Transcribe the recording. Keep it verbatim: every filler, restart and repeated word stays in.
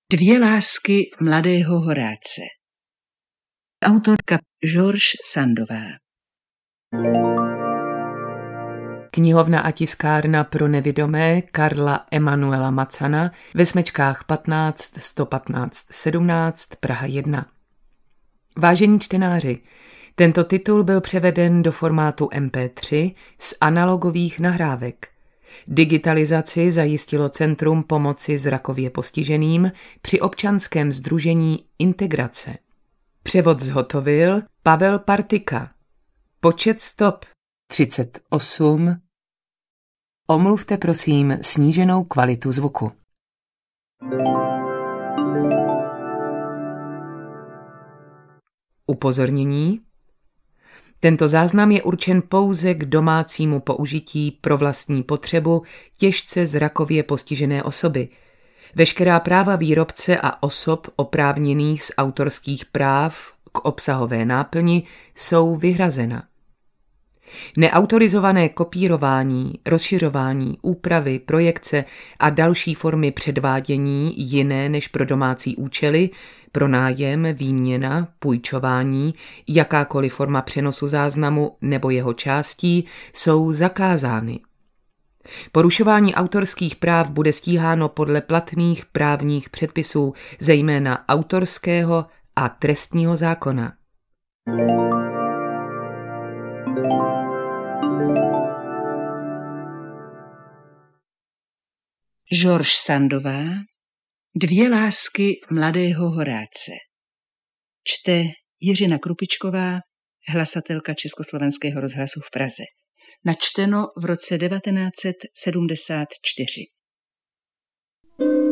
Dvě lásky mladého Horáce. Autorka George Sandová. Knihovna a tiskárna pro nevidomé Karla Emanuela Macana ve Smečkách patnáct sto patnáct sedmnáct Praha jedna. Vážení čtenáři, tento titul byl převeden do formátu em pé tři z analogových nahrávek. Digitalizaci zajistilo Centrum pomoci zrakově postiženým při občanském sdružení Integrace. Převod zhotovil Pavel Partika. Počet stop třicet osm. Omluvte prosím sníženou kvalitu zvuku. Upozornění. Tento záznam je určen pouze k domácímu použití pro vlastní potřebu těžce zrakově postižené osoby. Veškerá práva výrobce a osob oprávněných z autorských práv k obsahové náplni jsou vyhrazena. Neautorizované kopírování, rozšiřování, úpravy, projekce a další formy předvádění jiné než pro domácí účely, pronájem, výměna, půjčování, jakákoliv forma přenosu záznamu nebo jeho částí jsou zakázány. Porušování autorských práv bude stíháno podle platných právních předpisů, zejména autorského a trestního zákona. George Sandová. Dvě lásky mladého Horáce. Čte Jiřina Krupičková, hlasatelka Československého rozhlasu v Praze. Načteno v roce devatenáct set sedmdesát čtyři.